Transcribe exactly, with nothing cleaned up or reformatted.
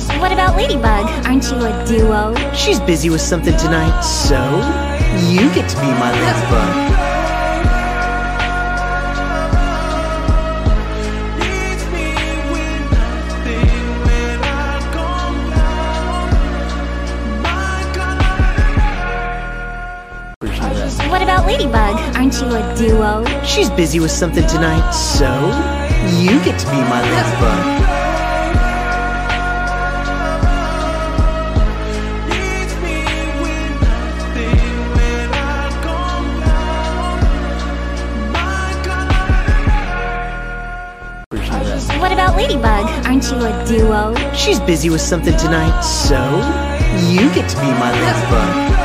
What about Ladybug? Aren't you a duo? She's busy with something tonight, so you get to be my Ladybug. What about Ladybug? Aren't you a duo? She's busy with something tonight, so you get to be my Ladybug. What about Ladybug? Aren't you a duo? She's busy with something tonight, so you get to be my Ladybug.